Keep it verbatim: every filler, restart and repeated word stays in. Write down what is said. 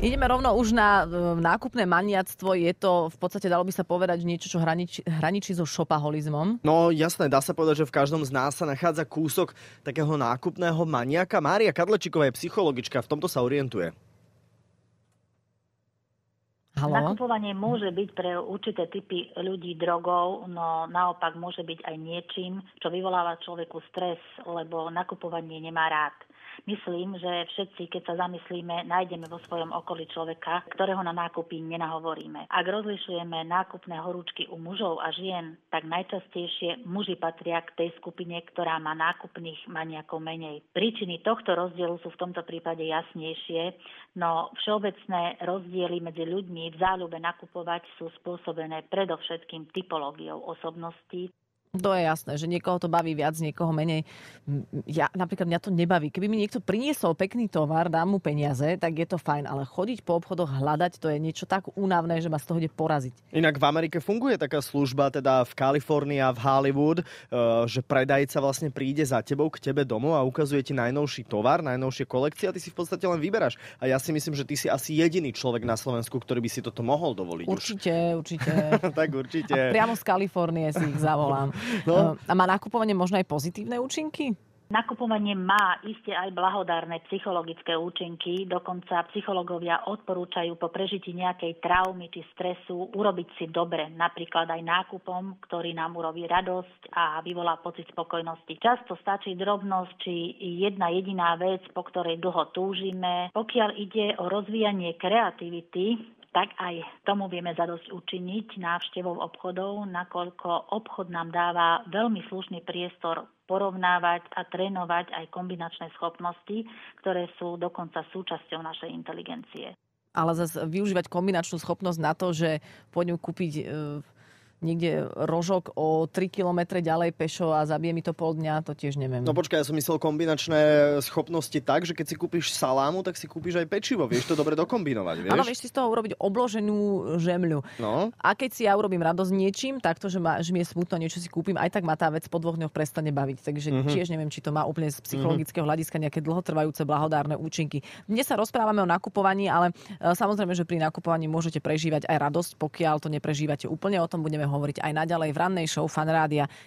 Ideme rovno už na e, nákupné maniactvo. Je to v podstate, dalo by sa povedať, niečo, čo hraničí, hraničí so šopaholizmom. No jasné, dá sa povedať, že v každom z nás sa nachádza kúsok takého nákupného maniaka. Mária Kadlečíková je psychologička, v tomto sa orientuje. Haló? Nakupovanie môže byť pre určité typy ľudí drogou, no naopak môže byť aj niečím, čo vyvoláva človeku stres, lebo nakupovanie nemá rád. Myslím, že všetci, keď sa zamyslíme, nájdeme vo svojom okolí človeka, ktorého na nákupy nenahovoríme. Ak rozlišujeme nákupné horúčky u mužov a žien, tak najčastejšie muži patria k tej skupine, ktorá má nákupných maniakov menej. Príčiny tohto rozdielu sú v tomto prípade jasnejšie, no všeobecné rozdiely medzi ľuďmi v záľube nakupovať sú spôsobené predovšetkým typológiou osobností. To je jasné, že niekoho to baví viac, niekoho menej. Ja, napríklad mňa to nebaví. Keby mi niekto priniesol pekný tovar, dám mu peniaze, tak je to fajn, ale chodiť po obchodoch, hľadať, to je niečo tak únavné, že ma z toho ide poraziť. Inak v Amerike funguje taká služba, teda v Kalifornii a v Hollywood, že predajca vlastne príde za tebou k tebe domov a ukazuje ti najnovší tovar, najnovšie kolekcie a ty si v podstate len vyberáš. A ja si myslím, že ty si asi jediný človek na Slovensku, ktorý by si toto mohol dovoliť. Určite, už. určite. Tak určite. A priamo z Kalifornie si ich zavolám. No. A má nakupovanie možno aj pozitívne účinky? Nakupovanie má iste aj blahodárne psychologické účinky. Dokonca psychológovia odporúčajú po prežití nejakej traumy či stresu urobiť si dobre. Napríklad aj nákupom, ktorý nám urobí radosť a vyvolá pocit spokojnosti. Často stačí drobnosť či jedna jediná vec, po ktorej dlho túžime. Pokiaľ ide o rozvíjanie kreativity, tak aj tomu vieme zadosť učiniť návštevou obchodov, nakoľko obchod nám dáva veľmi slušný priestor porovnávať a trénovať aj kombinačné schopnosti, ktoré sú dokonca súčasťou našej inteligencie. Ale zase využívať kombinačnú schopnosť na to, že pôjdem kúpiť e, niekde rožok o tri kilometre ďalej pešo a zabije mi to pol dňa, to tiež neviem. No počkaj, ja som myslel kombinačné schopnosti tak, že keď si kúpiš salámu, tak si kúpiš aj pečivo. Vieš to dobre dokombinovať, vieš? Áno, vieš si z toho urobiť obloženú žemľu. No. A keď si ja urobím radosť niečím, takto, že, ma, že mi je smutno, niečo si kúpim, aj tak ma tá vec po dvoch dňoch prestane baviť. Takže mm-hmm. tiež neviem, či to má úplne z psychologického hľadiska nejaké dlhotrvajúce blahodárne účinky. Dnes sa rozprávame o nakupovaní, ale e, samozrejme, že pri nakupovaní môžete prežívať aj radosť, pokiaľ to neprežívate úplne. O tom budeme hovoriť aj naďalej v rannej show Fan Rádia.